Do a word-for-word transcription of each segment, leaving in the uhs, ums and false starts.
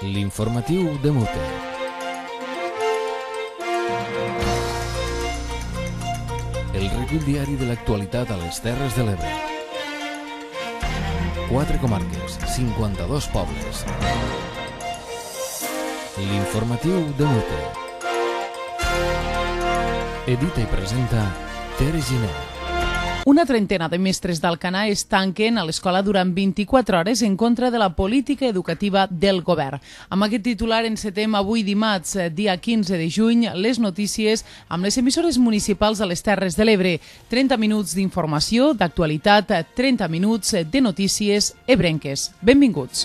L'informatiu de Mute. El recull diari de l'actualitat a les Terres de l'Ebre. Quatre comarques, cinquanta-dos pobles. L'informatiu de Mute. Edita i presenta Tere Giner. Una trentena de mestres d'Alcanar es tanquen a l'escola durant vint-i-quatre hores en contra de la política educativa del govern. Amb aquest titular encetem avui dimarts, dia quinze de juny, les notícies amb les emissores municipals a les Terres de l'Ebre. trenta minuts d'informació, d'actualitat, trenta minuts de notícies ebrenques. Benvinguts.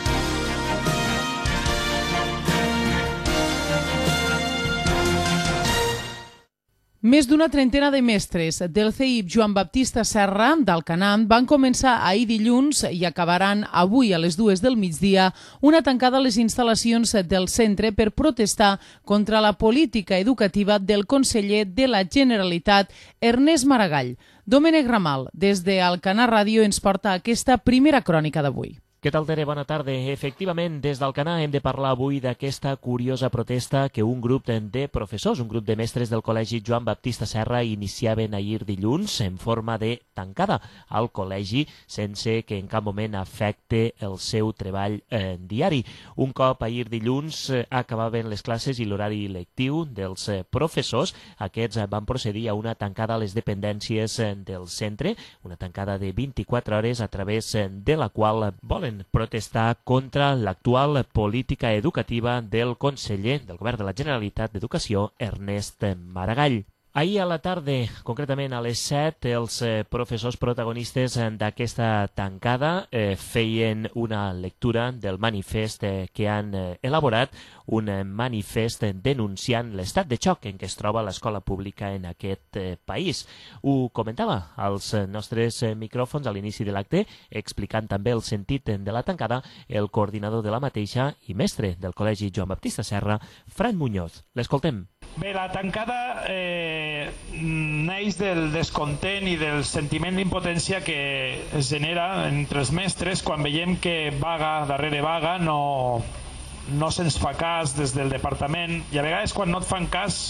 Més d'una trentena de mestres del C I B Joan Baptista Serra d'Alcanar van començar ahir dilluns i acabaran avui a les dues del migdia una tancada a les instal·lacions del centre per protestar contra la política educativa del conseller de la Generalitat, Ernest Maragall. Domènec Ramal, des d'Alcanar Ràdio, ens porta aquesta primera crònica d'avui. Què tal, Tere? Bona tarda. Efectivament, des d'Alcanar hem de parlar avui d'aquesta curiosa protesta que un grup de professors, un grup de mestres del Col·legi Joan Baptista Serra iniciaven ahir dilluns en forma de tancada al col·legi sense que en cap moment afecte el seu treball eh, diari. Un cop ahir dilluns eh, acabaven les classes i l'horari lectiu dels eh, professors, aquests eh, van procedir a una tancada a les dependències eh, del centre, una tancada de vint-i-quatre hores a través eh, de la qual volen protestar contra l'actual política educativa del conseller del Govern de la Generalitat d'Educació, Ernest Maragall. Ahir a la tarda, concretament a les set, els eh, professors protagonistes d'aquesta tancada eh, feien una lectura del manifest eh, que han eh, elaborat, un eh, manifest denunciant l'estat de xoc en què es troba l'escola pública en aquest eh, país. Ho comentava als nostres eh, micròfons a l'inici de l'acte, explicant també el sentit de la tancada, el coordinador de la mateixa i mestre del Col·legi Joan Baptista Serra, Fran Muñoz. L'escoltem. Bé, la tancada eh, neix del descontent i del sentiment d'impotència que es genera entre els mestres quan veiem que vaga darrere vaga no, no se'ns fa cas des del departament, i a vegades quan no et fan cas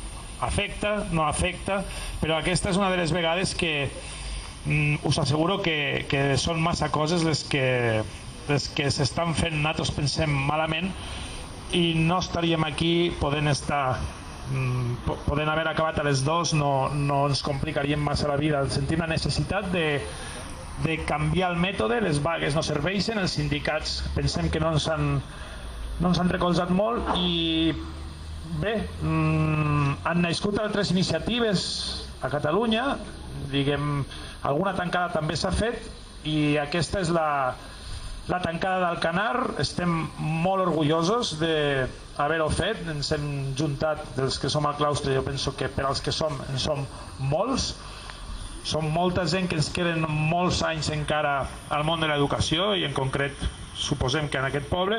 afecta, no afecta, però aquesta és una de les vegades que mm, us asseguro que, que són massa coses les que, les que s'estan fent, nosaltres pensem malament, i no estaríem aquí podent estar podent haver acabat a les dues, no, no ens complicaríem massa la vida. Sentim la necessitat de, de canviar el mètode, les vagues no serveixen, els sindicats pensem que no ens han, no ens han recolzat molt, i bé, mmm, han nascut altres iniciatives a Catalunya, diguem, alguna tancada també s'ha fet, i aquesta és la La tancada d'Alcanar. Estem molt orgullosos d'haver-ho fet, ens hem juntat dels que som al claustre, jo penso que per als que som, en som molts, som molta gent que ens queden molts anys encara al món de l'educació, i en concret suposem que en aquest poble,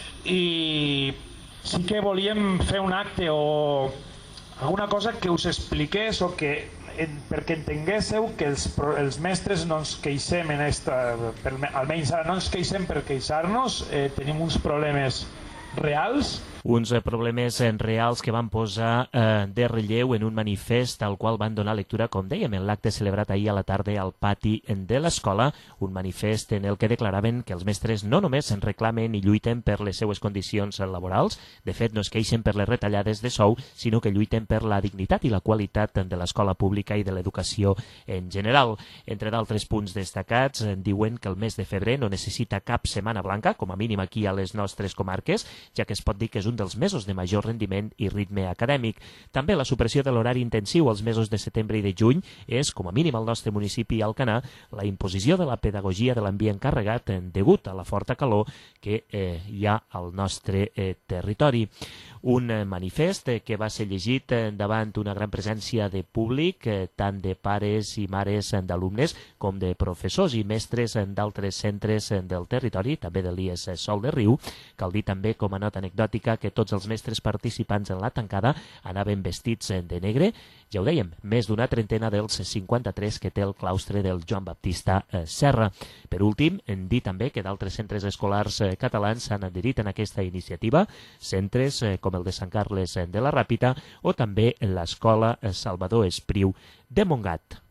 i sí que volíem fer un acte o alguna cosa que us expliqués o que perquè entenguéssiu que els, els mestres no ens queixem en esta, per, almenys ara no ens queixem per queixar-nos, eh, tenim uns problemes reals. Uns problemes reals que van posar eh, de relleu en un manifest al qual van donar lectura, com dèiem, en l'acte celebrat ahir a la tarda al pati de l'escola, un manifest en el que declaraven que els mestres no només en reclamen i lluiten per les seues condicions laborals, de fet no es queixen per les retallades de sou, sinó que lluiten per la dignitat i la qualitat de l'escola pública i de l'educació en general. Entre d'altres punts destacats, diuen que el mes de febrer no necessita cap setmana blanca, com a mínim aquí a les nostres comarques, ja que es pot dir que és un dels mesos de major rendiment i ritme acadèmic. També la supressió de l'horari intensiu als mesos de setembre i de juny és, com a mínim al nostre municipi Alcanar, la imposició de la pedagogia de l'ambient carregat degut a la forta calor que eh, hi ha al nostre eh, territori. Un manifest que va ser llegit davant una gran presència de públic, tant de pares i mares d'alumnes com de professors i mestres d'altres centres del territori, també de l'I E S Sol de Riu. Cal dir també, com a nota anecdòtica, que tots els mestres participants en la tancada anaven vestits de negre. Ja ho dèiem, més d'una trentena dels cinquanta-tres que té el claustre del Joan Baptista Serra. Per últim, en dir també que d'altres centres escolars catalans s'han adherit en aquesta iniciativa, centres com el de Sant Carles de la Ràpita o també l'Escola Salvador Espriu de Montgat.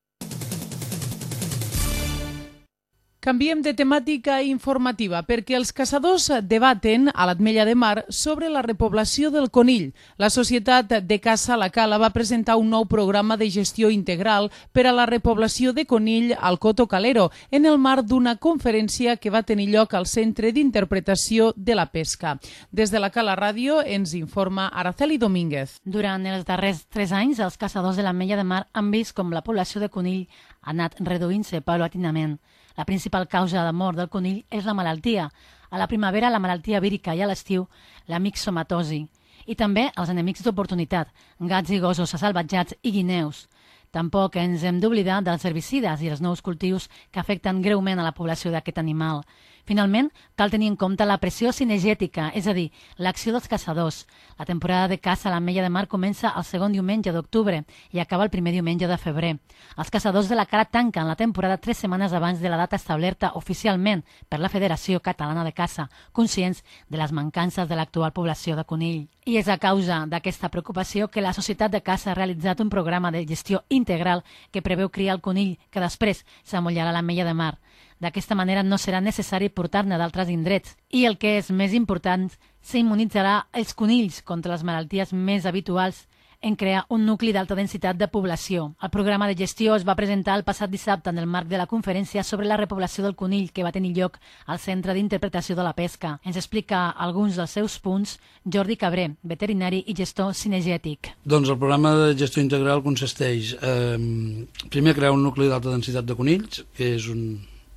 Canviem de temàtica informativa perquè els caçadors debaten a l'Ametlla de Mar sobre la repoblació del conill. La Societat de Caça La Cala va presentar un nou programa de gestió integral per a la repoblació de conill al Coto Calero en el marc d'una conferència que va tenir lloc al Centre d'Interpretació de la Pesca. Des de la Cala Ràdio ens informa Araceli Domínguez. Durant els darrers tres anys, els caçadors de l'Ametlla de Mar han vist com la població de conill ha anat reduint-se paulatinament. La principal causa de mort del conill és la malaltia. A la primavera, la malaltia vírica i a l'estiu, la mixomatosi. I també els enemics d'oportunitat, gats i gossos assalvatjats i guineus. Tampoc ens hem d'oblidar dels herbicides i els nous cultius que afecten greument a la població d'aquest animal. Finalment, cal tenir en compte la pressió cinegètica, és a dir, l'acció dels caçadors. La temporada de caça a l'Ametlla de Mar comença el segon diumenge d'octubre i acaba el primer diumenge de febrer. Els caçadors de la Cala tanquen la temporada tres setmanes abans de la data establerta oficialment per la Federació Catalana de Caça, conscients de les mancances de l'actual població de conill. I és a causa d'aquesta preocupació que la Societat de Caça ha realitzat un programa de gestió integral que preveu criar el conill que després s'amollarà a l'Ametlla de Mar. D'aquesta manera no serà necessari portar-ne d'altres indrets i, el que és més important, s'immunitzarà els conills contra les malalties més habituals en crear un nucli d'alta densitat de població. El programa de gestió es va presentar el passat dissabte en el marc de la conferència sobre la repoblació del conill que va tenir lloc al Centre d'Interpretació de la Pesca. Ens explica alguns dels seus punts Jordi Cabré, veterinari i gestor cinegètic. Doncs el programa de gestió integral consisteix eh, primer a crear un nucli d'alta densitat de conills, que és un,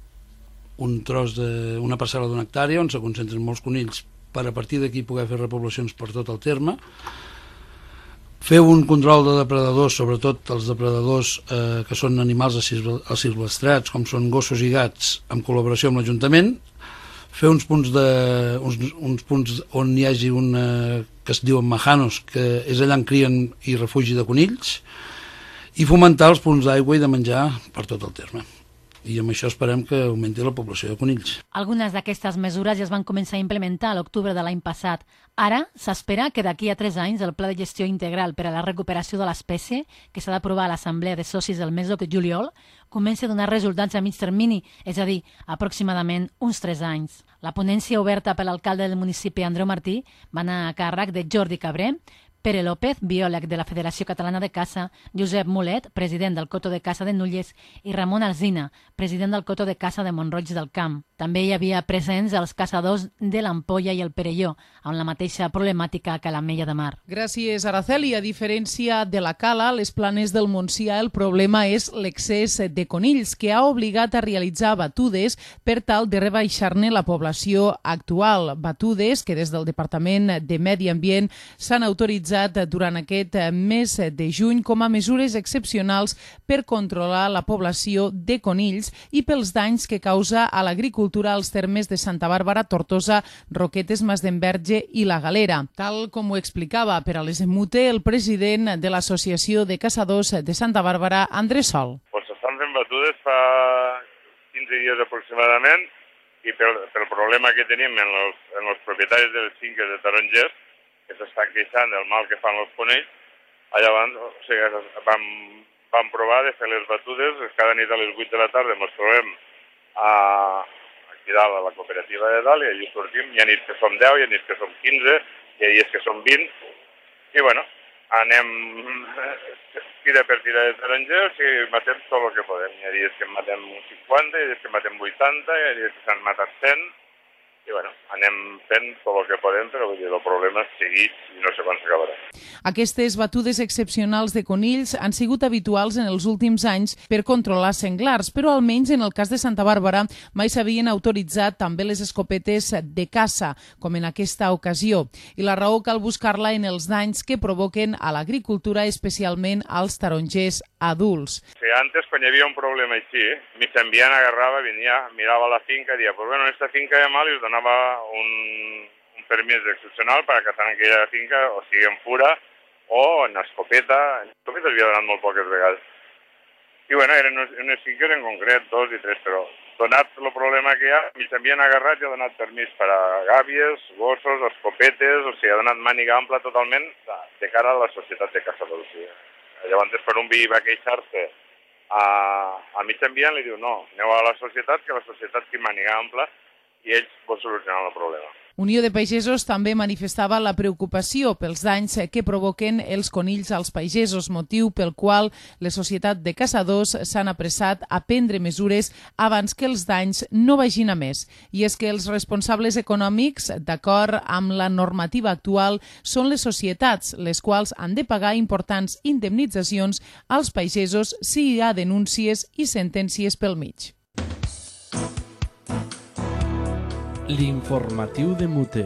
un tros de, una parcel·la d'una hectàrea on se concentren molts conills per a partir d'aquí poder fer repoblacions per tot el terme. Fer un control de depredadors, sobretot els depredadors eh, que són animals asilvestrats, com són gossos i gats, en col·laboració amb l'Ajuntament. Fer uns punts, de, uns, uns punts on hi hagi una que es diuen majanos, que és allà on crien i refugi de conills, i fomentar els punts d'aigua i de menjar per tot el terme. I amb això esperem que augmenti la població de conills. Algunes d'aquestes mesures ja es van començar a implementar a l'octubre de l'any passat. Ara s'espera que d'aquí a tres anys el Pla de Gestió Integral per a la Recuperació de l'Espècie, que s'ha d'aprovar a l'Assemblea de Socis del mes de juliol, comenci a donar resultats a mig termini, és a dir, aproximadament uns tres anys. La ponència oberta per l'alcalde del municipi, Andreu Martí, va anar a càrrec de Jordi Cabré, Pere López, biòleg de la Federació Catalana de Caça, Josep Mulet, president del Coto de Caça de Nulles, i Ramon Alsina, president del Coto de Caça de Mont-roig del Camp. També hi havia presents els caçadors de l'Ampolla i el Perelló, amb la mateixa problemàtica que a l'Ametlla de Mar. Gràcies, Araceli. A diferència de la Cala, les Planes del Montsià, el problema és l'excés de conills, que ha obligat a realitzar batudes per tal de rebaixar-ne la població actual. Batudes que des del Departament de Medi Ambient s'han autoritzat durant aquest mes de juny com a mesures excepcionals per controlar la població de conills i pels danys que causa a l'agricultura als termes de Santa Bàrbara, Tortosa, Roquetes, Masdenverge i la Galera. Tal com ho explicava per a les Emute el president de l'Associació de Caçadors de Santa Bàrbara, Andrés Sol. Pues s'estan fent batudes fa quinze dies aproximadament i pel, pel problema que tenim en els, en els propietaris de les finques de tarongers, que s'estan queixant del mal que fan els conills, llavors o sigui, vam, vam provar de fer les batudes cada nit a les vuit de la tarda, ens trobem a, aquí dalt a la cooperativa de dalt i allí sortim, hi ha nits que som deu, hi ha nits que som quinze, hi ha dies que som vint, i bueno, anem tira per tira de tarongers i matem tot el que podem. Hi ha dies que matem cinquanta, hi ha dies que matem vuitanta, hi ha dies que s'han matat cent, i bueno, anem fent tot el que podem, però vull dir, el problema és seguit i no sé quan s'acabarà. Aquestes batudes excepcionals de conills han sigut habituals en els últims anys per controlar senglars, però almenys en el cas de Santa Bàrbara mai s'havien autoritzat també les escopetes de caça, com en aquesta ocasió. I la raó cal buscar-la en els danys que provoquen a l'agricultura, especialment als tarongers adults. Sí, antes, quan hi havia un problema així, mi s'enviant agarrava, venia, mirava la finca i dia, pues bueno, en esta finca hi ha mal i us donava un, un permís excepcional para cazar en aquella finca, o sigui en fura o en escopeta. En escopeta havia donat molt poques vegades. I bueno, eren unes finques en concret, dos i tres, però donat el problema que hi ha, mig ambient agarrat i ha donat permís per a gàbies, gossos, escopetes, o sigui, ha donat màniga ampla totalment de cara a la societat de caçadors. O sigui, llavors, per un vi va queixar-se a, a mig ambient, li diu, no, aneu a la societat, que la societat té màniga ampla i ells vol solucionar el problema. Unió de Pagesos també manifestava la preocupació pels danys que provoquen els conills als pagesos, motiu pel qual la societat de caçadors s'han apressat a prendre mesures abans que els danys no vagin a més. I és que els responsables econòmics, d'acord amb la normativa actual, són les societats, les quals han de pagar importants indemnitzacions als pagesos si hi ha denúncies i sentències pel mig. L'informatiu de Mute.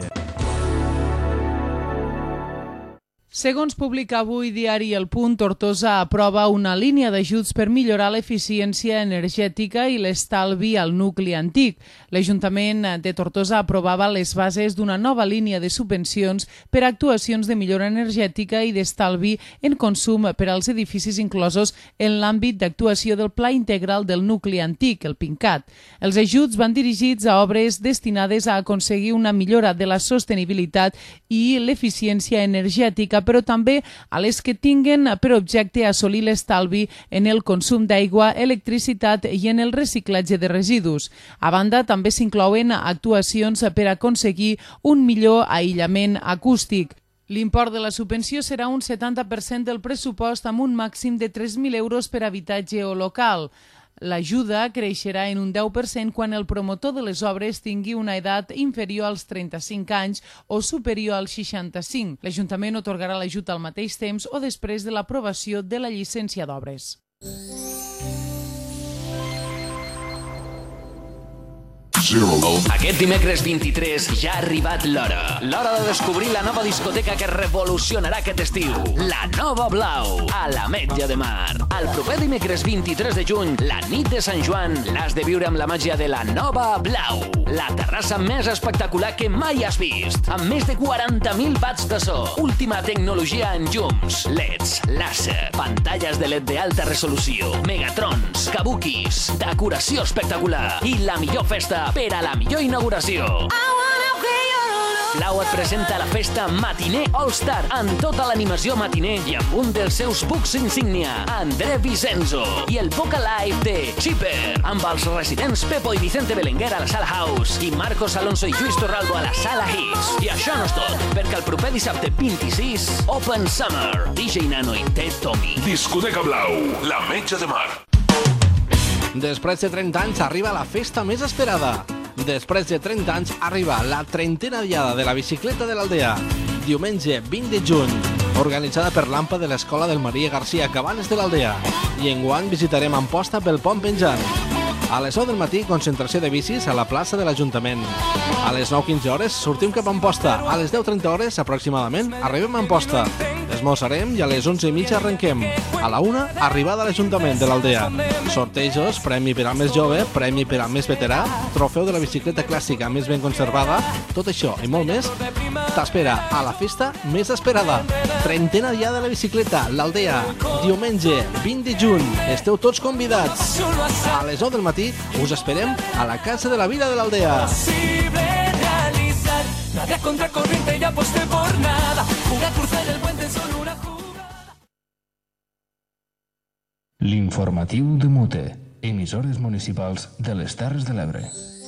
Segons publica avui diari El Punt, Tortosa aprova una línia d'ajuts per millorar l'eficiència energètica i l'estalvi al nucli antic. L'Ajuntament de Tortosa aprovava les bases d'una nova línia de subvencions per a actuacions de millora energètica i d'estalvi en consum per als edificis inclosos en l'àmbit d'actuació del Pla Integral del Nucli Antic, el PINCAT. Els ajuts van dirigits a obres destinades a aconseguir una millora de la sostenibilitat i l'eficiència energètica, però també a les que tinguen per objecte assolir l'estalvi en el consum d'aigua, electricitat i en el reciclatge de residus. A banda, també s'inclouen actuacions per aconseguir un millor aïllament acústic. L'import de la subvenció serà un setanta per cent del pressupost amb un màxim de tres mil euros per habitatge o local. L'ajuda creixerà en un deu per cent quan el promotor de les obres tingui una edat inferior als trenta-cinc anys o superior als seixanta-cinc. L'Ajuntament atorgarà l'ajut al mateix temps o després de l'aprovació de la llicència d'obres. Aquest dimecres vint-i-tres ja ha arribat l'hora. L'hora de descobrir la nova discoteca que revolucionarà aquest estiu. La Nova Blau, a l'Ametlla de Mar. El proper dimecres vint-i-tres de juny, la nit de Sant Joan, l'has de viure amb la màgia de la Nova Blau. La terrassa més espectacular que mai has vist. Amb més de quaranta mil watts de so. Última tecnologia en llums, L E Ds, làser, pantalles de L E D d'alta resolució, megatrons, kabukis, decoració espectacular i la millor festa per a la millor inauguració. Blau et presenta la festa Matiner All-Star amb tota l'animació matiner i amb un dels seus bucs insígnia, André Vicenzo, i el Boca Live de Chipper, amb els residents Pepo i Vicente Belenguer a la Sala House i Marcos Alonso i Lluís Torralbo a la Sala Hits. I això no és tot, perquè el proper dissabte vint-i-sis, Open Summer, D J Nano i Ted Tommy. Discoteca Blau, l'Ametlla de Mar. Després de trenta anys arriba la festa més esperada. Després de trenta anys arriba la trentena diada de la bicicleta de l'Aldea. Diumenge vint de juny, organitzada per l'Ampa de l'Escola del Maria Garcia Cabanes de l'Aldea. I enguany visitarem Amposta pel Pont Penjant. A les nou del matí, concentració de bicis a la plaça de l'Ajuntament. A les nou quinze hores sortim cap a Amposta. A les deu trenta hores, aproximadament, arribem a Amposta. Esmorzarem i a les onze i mitja arrenquem. A la una, arribada a l'Ajuntament de l'Aldea. Sortejos, premi per al més jove, premi per al més veterà, trofeu de la bicicleta clàssica més ben conservada, tot això i molt més t'espera a la festa més esperada. Trentena diada de la bicicleta, l'Aldea, diumenge vint de juny. Esteu tots convidats. A les nou del matí us esperem a la Casa de la Vila de l'Aldea. Nadie contra corriente y aposté por nada. Jugué a cruzar el puente solo una jugada. L'informatiu de Mute, emissores municipals de les Terres de l'Ebre.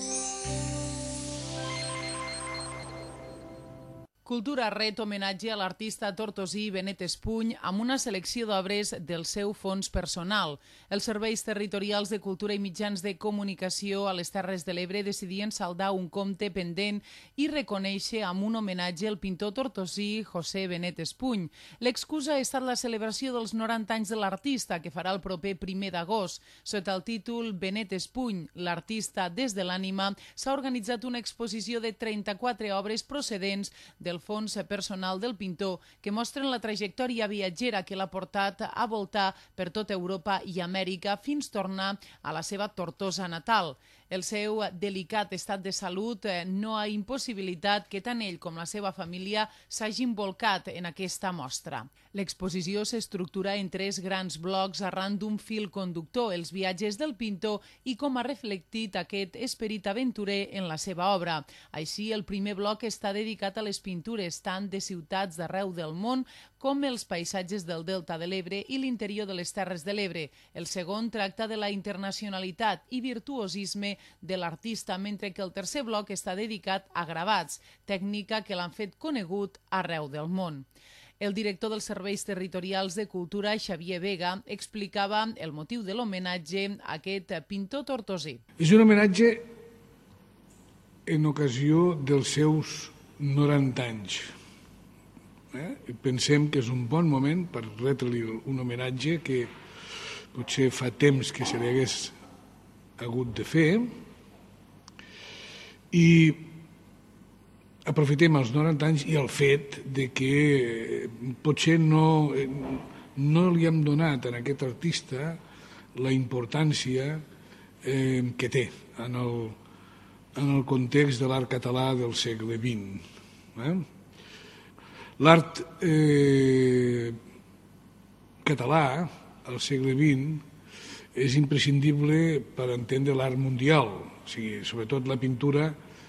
Cultura ret homenatge a l'artista tortosí Benet Espuny amb una selecció d'obres del seu fons personal. Els serveis territorials de cultura i mitjans de comunicació a les Terres de l'Ebre decidien saldar un compte pendent i reconèixer amb un homenatge el pintor tortosí José Benet Espuny. L'excusa ha estat la celebració dels noranta anys de l'artista, que farà el proper primer d'agost. Sota el títol Benet Espuny, l'artista des de l'ànima, s'ha organitzat una exposició de trenta-quatre obres procedents del el fons personal del pintor, que mostren la trajectòria viatgera que l'ha portat a voltar per tota Europa i Amèrica fins tornar a la seva Tortosa natal. El seu delicat estat de salut no ha impossibilitat que tant ell com la seva família s'hagin volcat en aquesta mostra. L'exposició s'estructura en tres grans blocs arran d'un fil conductor, els viatges del pintor i com ha reflectit aquest esperit aventurer en la seva obra. Així, el primer bloc està dedicat a les pintures tant de ciutats d'arreu del món com els paisatges del Delta de l'Ebre i l'interior de les Terres de l'Ebre. El segon tracta de la internacionalitat i virtuosisme de l'artista, mentre que el tercer bloc està dedicat a gravats, tècnica que l'han fet conegut arreu del món. El director dels Serveis Territorials de Cultura, Xavier Vega, explicava el motiu de l'homenatge a aquest pintor tortosí. És un homenatge en ocasió dels seus noranta anys. Eh? Pensem que és un bon moment per retre-li un homenatge que potser fa temps que se li hagués hagut de fer, i aprofitem els noranta anys i el fet de que potser no, no li hem donat a aquest artista la importància eh, que té en el, en el context de l'art català del segle vint. Eh? L'art eh, català al segle vint és imprescindible per entendre l'art mundial, o sigui, sobretot la pintura,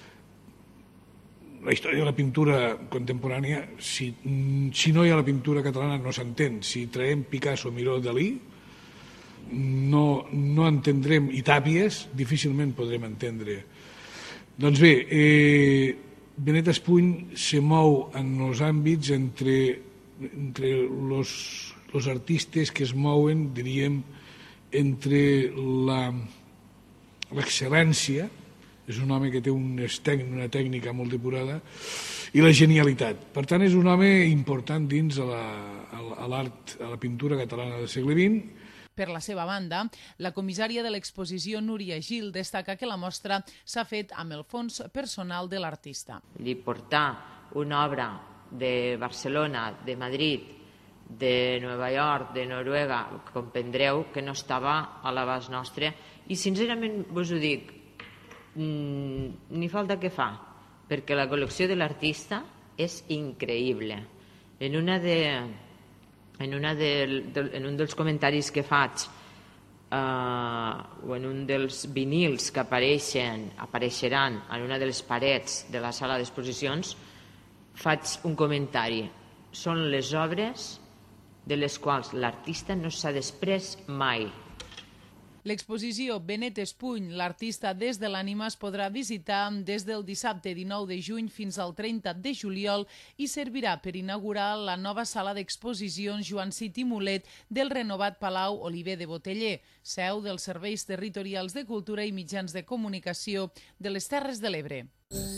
la història de la pintura contemporània, si, si no hi ha la pintura catalana no s'entén. Si traiem Picasso, Miró, Dalí, no, no entendrem, i Tàpies, difícilment podrem entendre. Doncs bé, eh, Benet Espuny se mou en els àmbits entre, entre los, los artistes que es mouen, diríem, entre l'excel·lència, és un home que té un tècnic, una tècnica molt depurada, i la genialitat. Per tant, és un home important dins a l'art, a la pintura catalana del segle vint. Per la seva banda, la comissària de l'exposició, Núria Gil, destaca que la mostra s'ha fet amb el fons personal de l'artista. Li portar una obra de Barcelona, de Madrid, de Nova York, de Noruega, comprendreu que no estava a l'abast nostre, i sincerament vos ho dic, ni falta que fa, perquè la col·lecció de l'artista és increïble. En una de, en una de, en un dels comentaris que faig, eh, o en un dels vinils que apareixen, apareixeran en una de les parets de la sala d'exposicions, faig un comentari. Són les obres de les quals l'artista no s'ha després mai. L'exposició Benet Espuny, l'artista des de l'ànima, es podrà visitar des del dissabte dinou de juny fins al trenta de juliol i servirà per inaugurar la nova sala d'exposicions Joan Cid i Mulet del renovat Palau Oliver de Boteller, seu dels Serveis Territorials de Cultura i Mitjans de Comunicació de les Terres de l'Ebre.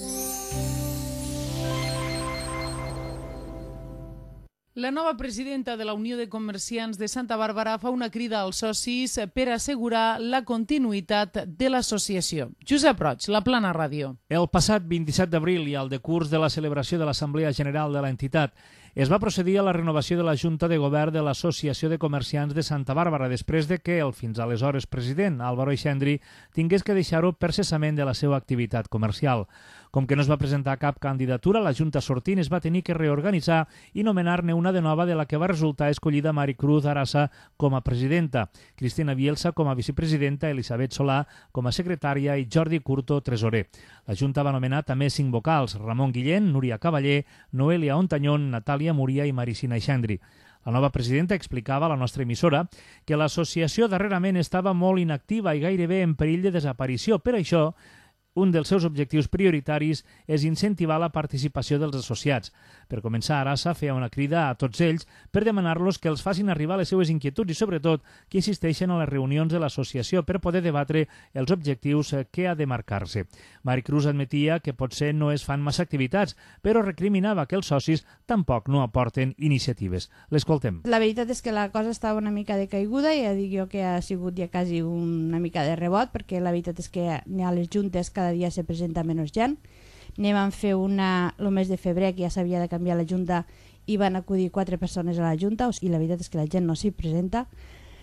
La nova presidenta de la Unió de Comerciants de Santa Bàrbara fa una crida als socis per assegurar la continuïtat de l'associació. Josep Roig, La Plana Ràdio. El passat vint-i-set d'abril i al decurs de la celebració de l'Assemblea General de l'entitat es va procedir a la renovació de la Junta de Govern de l'Associació de Comerciants de Santa Bàrbara després de que el fins aleshores president, Álvaro Ixendri, tingués que deixar-ho per cessament de la seva activitat comercial. Com que no es va presentar cap candidatura, la Junta sortint es va tenir que reorganitzar i nomenar-ne una de nova, de la que va resultar escollida Maricruz Arasa com a presidenta, Cristina Bielsa com a vicepresidenta, Elisabet Solà com a secretària i Jordi Curto, tresorer. La Junta va nomenar també cinc vocals: Ramon Guillén, Núria Cavaller, Noelia Ontañón, Natàlia Muria i Maricina Ixendri. La nova presidenta explicava a la nostra emissora que l'associació darrerament estava molt inactiva i gairebé en perill de desaparició. Per això, un dels seus objectius prioritaris és incentivar la participació dels associats. Per començar, Arasa feia una crida a tots ells per demanar-los que els facin arribar les seues inquietuds i, sobretot, que insisteixen a les reunions de l'associació per poder debatre els objectius que ha de marcar-se. Maricruz admetia que potser no es fan massa activitats, però recriminava que els socis tampoc no aporten iniciatives. L'escoltem. La veritat és que la cosa estava una mica de caiguda, i ja dic jo que ha sigut ja quasi una mica de rebot, perquè la veritat és que n'hi ha les juntes cada dia se presenta menys gent. Ne van fer una el mes de febrer, que ja s'havia de canviar la junta, i van acudir quatre persones a la junta, i la veritat és que la gent no s'hi presenta.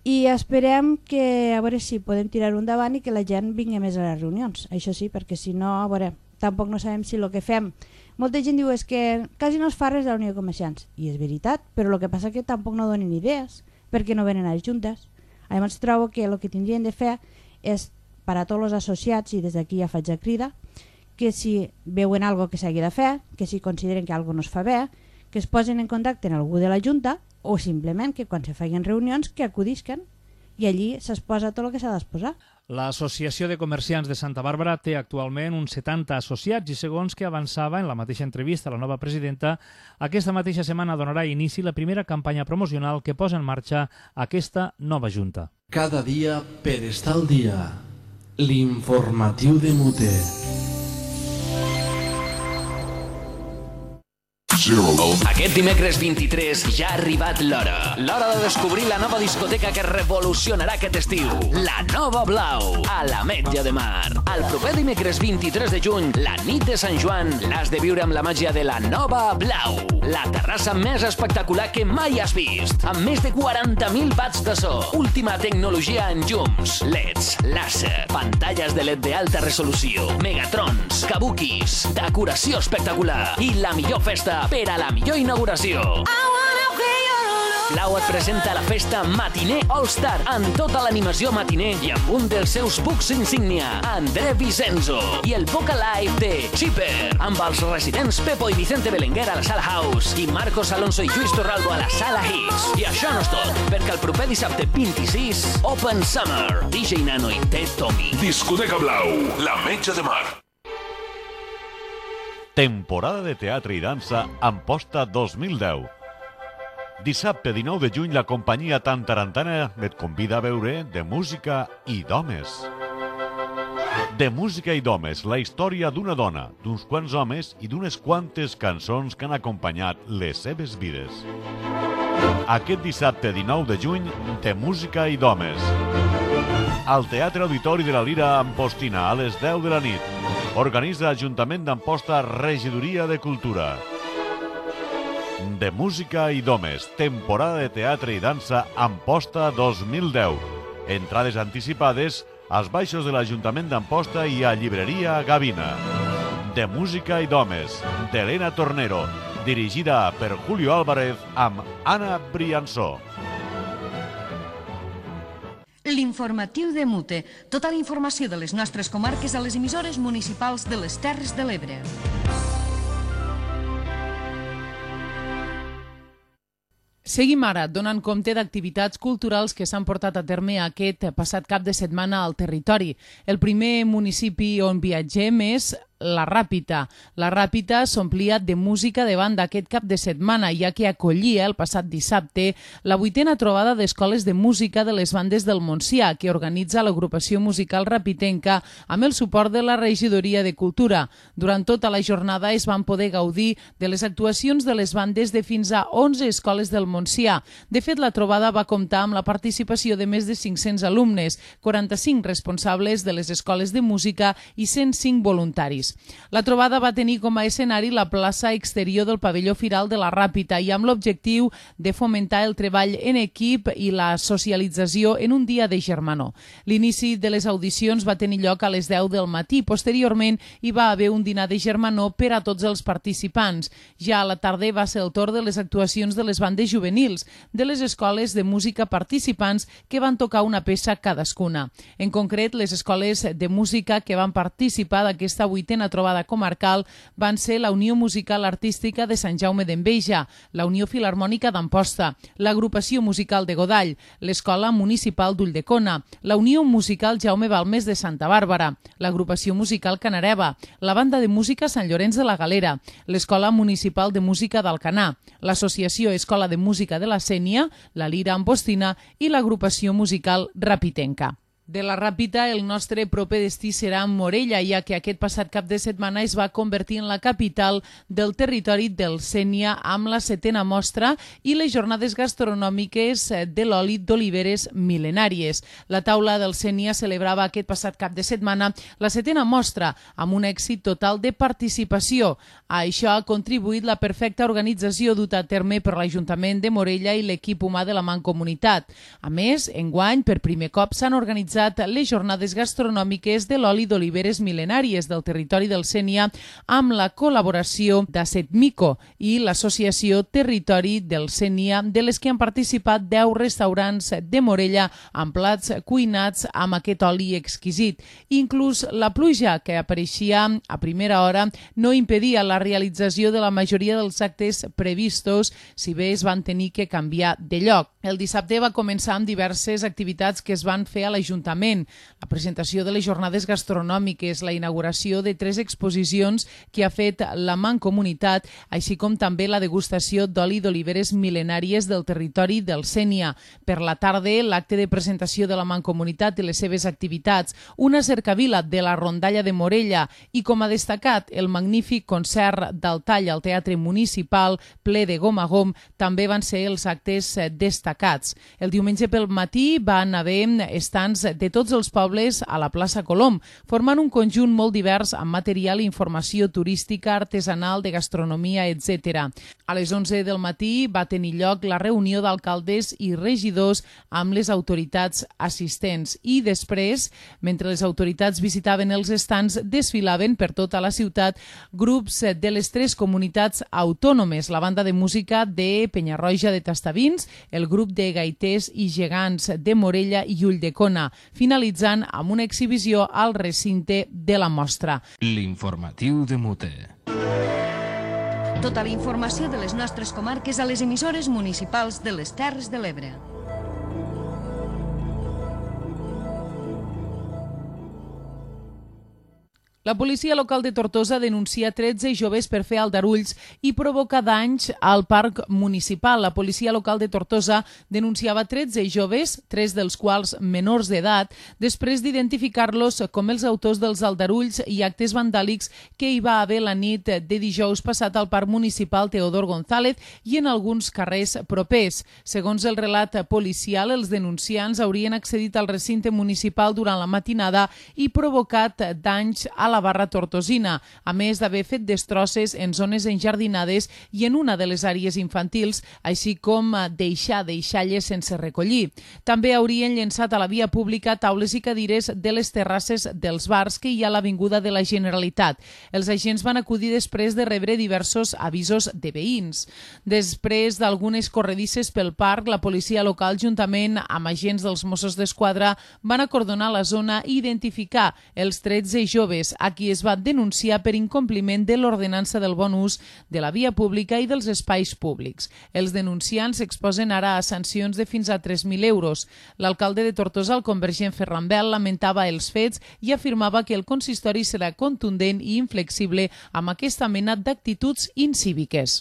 i esperem que a veure si podem tirar-ho endavant i que la gent vingui més a les reunions, això sí, perquè si no, a veure, tampoc no sabem si el que fem, molta gent diu és que quasi no es fa res a la Unió de Comerciants, i és veritat, però el que passa que tampoc no donen idees, perquè no venen a les juntes. Llavors trobo que el que tindrien de fer és per a tots els associats, i des d'aquí ja faig la crida, que si veuen algo que s'hagi de fer, que si consideren que algo no es fa bé, que es posin en contacte amb algú de la Junta o simplement que quan se facin reunions que acudisquen i allí s'exposa tot el que s'ha d'exposar. L'Associació de Comerciants de Santa Bàrbara té actualment uns setanta associats i segons que avançava en la mateixa entrevista a la nova presidenta, aquesta mateixa setmana donarà inici la primera campanya promocional que posa en marxa aquesta nova Junta. Cada dia per estar al dia. L'informatiu de Mute. Aquest dimecres vint-i-tres ja ha arribat l'hora. L'hora de descobrir la nova discoteca que revolucionarà aquest estiu. La Nova Blau, a l'Ametlla de Mar. El proper dimecres vint-i-tres de juny, la nit de Sant Joan, l'has de viure amb la màgia de la Nova Blau. La terrassa més espectacular que mai has vist. Amb més de quaranta mil watts de so. Última tecnologia en llums, leds, làser, pantalles de L E D d'alta resolució, megatrons, kabukis, decoració espectacular i la millor festa per a la millor inauguració. Blau et presenta la festa Matiner All Star amb tota l'animació matiner i amb un dels seus bucs insígnia, André Vicenzo, i el Boca Live de Chipper, amb els residents Pepo i Vicente Belenguer a la Sala House i Marcos Alonso i Lluís Torralbo a la Sala Hits. I això no és tot, perquè el proper dissabte vint-i-sis, Open Summer, D J Nano i Ted Tommy. Discoteca Blau, l'Ametlla de Mar. Temporada de teatre i dansa Amposta dos mil deu. Dissabte dinou de juny la companyia Tantarantana et convida a veure De música i d'homes. De música i d'homes, la història d'una dona, d'uns quants homes i d'unes quantes cançons que han acompanyat les seves vides. Aquest dissabte dinou de juny, De música i d'homes. Al Teatre Auditori de la Lira Ampostina a les deu de la nit. Organitza l'Ajuntament d'Amposta, Regidoria de Cultura. De música i d'homes, temporada de teatre i dansa Amposta dos mil deu. Entrades anticipades als baixos de l'Ajuntament d'Amposta i a Llibreria Gavina. De música i d'homes, d'Helena Tornero, dirigida per Julio Álvarez amb Anna Briançó. L'informatiu de Mute. Tota la informació de les nostres comarques a les emissores municipals de les Terres de l'Ebre. Seguim ara donant compte d'activitats culturals que s'han portat a terme aquest passat cap de setmana al territori. El primer municipi on viatgem és la Ràpita. La Ràpita s'omplia de música davant d'aquest cap de setmana, ja que acollia el passat dissabte la vuitena trobada d'escoles de música de les bandes del Montsià, que organitza l'agrupació musical rapitenca amb el suport de la Regidoria de Cultura. Durant tota la jornada es van poder gaudir de les actuacions de les bandes de fins a onze escoles del Montsià. De fet, la trobada va comptar amb la participació de més de cinc-cents alumnes, quaranta-cinc responsables de les escoles de música i cent cinc voluntaris. La trobada va tenir com a escenari la plaça exterior del pavelló firal de la Ràpita i amb l'objectiu de fomentar el treball en equip i la socialització en un dia de germanor. L'inici de les audicions va tenir lloc a les deu del matí. Posteriorment hi va haver un dinar de germanor per a tots els participants. Ja a la tarda va ser el torn de les actuacions de les bandes juvenils de les escoles de música participants que van tocar una peça cadascuna. En concret, les escoles de música que van participar d'aquesta vuitena trobada comarcal van ser la Unió Musical Artística de Sant Jaume d'Enveja, la Unió Filharmònica d'Amposta, l'Agrupació Musical de Godall, l'Escola Municipal d'Ulldecona, la Unió Musical Jaume Balmes de Santa Bàrbara, l'Agrupació Musical Canareva, la Banda de Música Sant Llorenç de la Galera, l'Escola Municipal de Música d'Alcanar, l'Associació Escola de Música de la Sénia, la Lira Ampostina i l'Agrupació Musical Rapitenca. De la Ràpita, el nostre proper destí serà Morella, ja que aquest passat cap de setmana es va convertir en la capital del territori del Sénia amb la setena mostra i les jornades gastronòmiques de l'oli d'oliveres mil·lenàries. La taula del Sénia celebrava aquest passat cap de setmana la setena mostra amb un èxit total de participació. A això ha contribuït la perfecta organització duta a terme per l'Ajuntament de Morella i l'equip humà de la Mancomunitat. A més, enguany, per primer cop s'han organitzat les jornades gastronòmiques de l'oli d'oliveres mil·lenàries del territori del Sénia amb la col·laboració d'Asetmico i l'Associació Territori del Sénia, de les que han participat deu restaurants de Morella amb plats cuinats amb aquest oli exquisit. Inclús la pluja, que apareixia a primera hora, no impedia la realització de la majoria dels actes previstos, si bé es van tenir que canviar de lloc. El dissabte va començar amb diverses activitats que es van fer a l'Ajuntament. La presentació de les jornades gastronòmiques, la inauguració de tres exposicions que ha fet la Mancomunitat, així com també la degustació d'oli d'oliveres mil·lenàries del territori del Sénia. Per la tarda, l'acte de presentació de la Mancomunitat i les seves activitats, una cercavila de la rondalla de Morella i, com a destacat, el magnífic concert del tall al Teatre Municipal ple de gom a gom, també van ser els actes destacats. El diumenge pel matí van haver estants de tots els pobles a la plaça Colom, formant un conjunt molt divers amb material i informació turística, artesanal, de gastronomia, etcètera. A les onze del matí va tenir lloc la reunió d'alcaldes i regidors amb les autoritats assistents i després, mentre les autoritats visitaven els estants, desfilaven per tota la ciutat grups de les tres comunitats autònomes, la banda de música de Penyarroja de Tastavins, el grup de gaiters i gegants de Morella i Ulldecona, finalitzant amb una exhibició al recinte de la mostra. L'informatiu de Mute. Tota la informació de les nostres comarques a les emissores municipals de les Terres de l'Ebre. La policia local de Tortosa denuncia tretze joves per fer aldarulls i provocar danys al parc municipal. La policia local de Tortosa denunciava tretze joves, tres dels quals menors d'edat, després d'identificar-los com els autors dels aldarulls i actes vandàlics que hi va haver la nit de dijous passat al parc municipal Teodor González i en alguns carrers propers. Segons el relat policial, els denunciants haurien accedit al recinte municipal durant la matinada i provocat danys a la la barra tortosina, a més d'haver fet destrosses en zones enjardinades i en una de les àrees infantils, així com deixar deixalles sense recollir. També haurien llençat a la via pública taules i cadires de les terrasses dels bars que hi ha a l'Avinguda de la Generalitat. Els agents van acudir després de rebre diversos avisos de veïns. Després d'algunes corredisses pel parc, la policia local, juntament amb agents dels Mossos d'Esquadra, van acordonar la zona i identificar els tretze joves a qui es va denunciar per incompliment de l'ordenança del bon ús de la via pública i dels espais públics. Els denunciants s'exposen ara a sancions de fins a tres mil euros. L'alcalde de Tortosa, el convergent Ferran Bel, lamentava els fets i afirmava que el consistori serà contundent i inflexible amb aquesta mena d'actituds incíviques.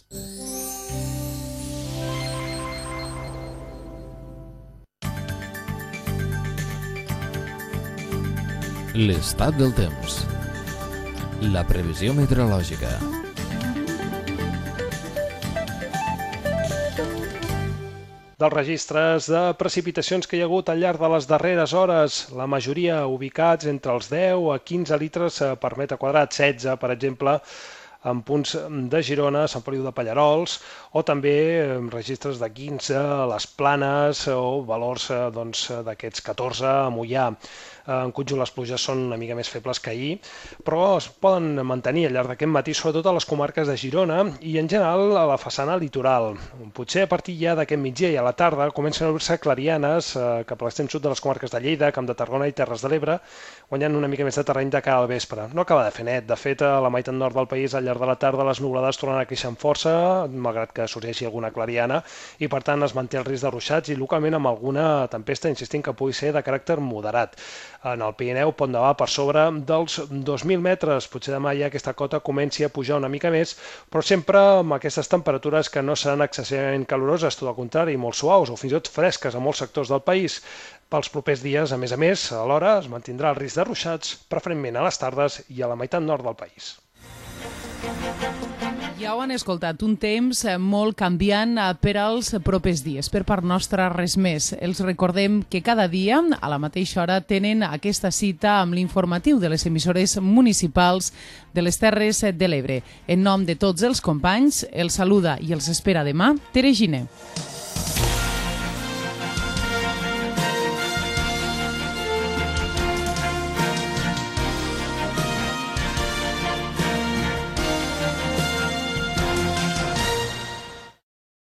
L'estat del temps. La previsió meteorològica. Dels registres de precipitacions que hi ha hagut al llarg de les darreres hores, la majoria ubicats entre els deu a quinze litres per metre quadrat, setze, per exemple, en punts de Girona, Sant Feliu de Pallarols, o també registres de quinze a les Planes o valors d'aquests catorze a Moià. En conjunt les pluges són una mica més febles que ahir, però es poden mantenir al llarg d'aquest matí, sobretot a les comarques de Girona i en general a la façana litoral. Potser a partir ja d'aquest migdia i a la tarda comencen a obrir-se clarianes cap a l'extrem sud de les comarques de Lleida, Camp de Tarragona i Terres de l'Ebre, guanyant una mica més de terreny de cara al vespre. No acaba de fer net. De fet, a la meitat nord del país, al llarg de la tarda, les nuvolades tornen a créixer amb força, malgrat que sorgeixi alguna clariana, i per tant es manté el risc de ruixats i localment amb alguna tempesta, insistint que pugui ser de caràcter moderat. En el Pirineu pot nevar per sobre dels dos mil metres. Potser demà ja aquesta cota comenci a pujar una mica més, però sempre amb aquestes temperatures que no seran excessivament caloroses, tot al contrari, molt suaus o fins i tot fresques a molts sectors del país. Pels propers dies, a més a més, alhora es mantindrà el risc de ruixats, preferentment a les tardes i a la meitat nord del país. Ja ho han escoltat, un temps molt canviant per als propers dies. Per part nostra, res més. Els recordem que cada dia, a la mateixa hora, tenen aquesta cita amb l'informatiu de les emissores municipals de les Terres de l'Ebre. En nom de tots els companys, els saluda i els espera demà Tere Giner.